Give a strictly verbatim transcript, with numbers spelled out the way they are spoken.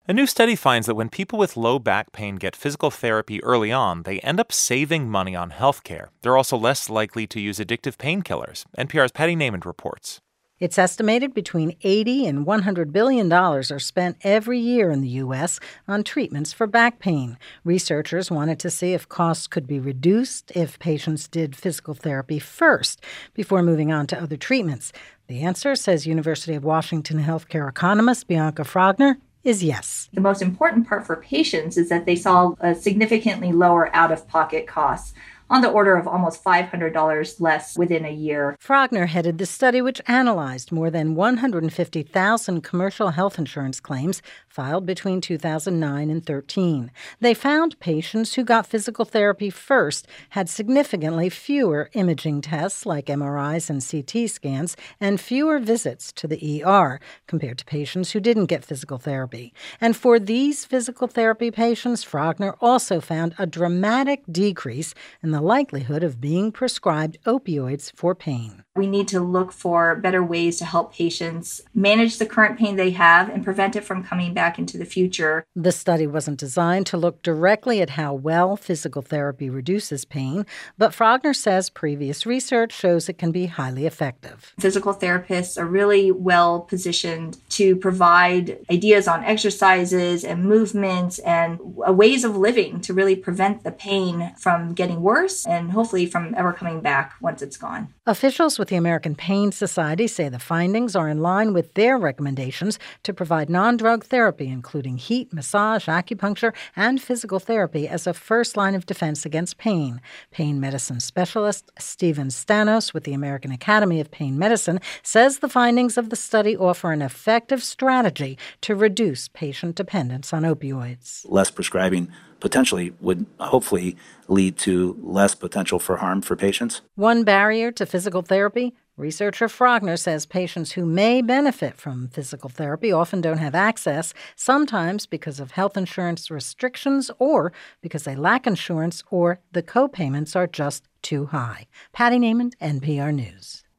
A new study finds that when people with low back pain get physical therapy early on, they end up saving money on health care. They're also less likely to use addictive painkillers. N P R's Patty Naiman reports. It's estimated between eighty and one hundred billion dollars are spent every year in the U S on treatments for back pain. Researchers wanted to see if costs could be reduced if patients did physical therapy first before moving on to other treatments. The answer, says University of Washington healthcare economist Bianca Frogner, is yes. The most important part for patients is that they saw a significantly lower out-of-pocket costs, on the order of almost five hundred dollars less within a year. Frogner headed the study, which analyzed more than one hundred fifty thousand commercial health insurance claims filed between two thousand nine and thirteen. They found patients who got physical therapy first had significantly fewer imaging tests like M R Is and C T scans and fewer visits to the E R compared to patients who didn't get physical therapy. And for these physical therapy patients, Frogner also found a dramatic decrease in the likelihood of being prescribed opioids for pain. We need to look for better ways to help patients manage the current pain they have and prevent it from coming back into the future. The study wasn't designed to look directly at how well physical therapy reduces pain, but Frogner says previous research shows it can be highly effective. Physical therapists are really well positioned to provide ideas on exercises and movements and ways of living to really prevent the pain from getting worse and hopefully from ever coming back once it's gone. Officials with the American Pain Society say the findings are in line with their recommendations to provide non-drug therapy, including heat, massage, acupuncture, and physical therapy as a first line of defense against pain. Pain medicine specialist Stephen Stanos with the American Academy of Pain Medicine says the findings of the study offer an effective strategy to reduce patient dependence on opioids. Less prescribing potentially would hopefully lead to less potential for harm for patients. One barrier to physical therapy, researcher Frogner says patients who may benefit from physical therapy often don't have access, sometimes because of health insurance restrictions or because they lack insurance or the co-payments are just too high. Patty Naiman, N P R News.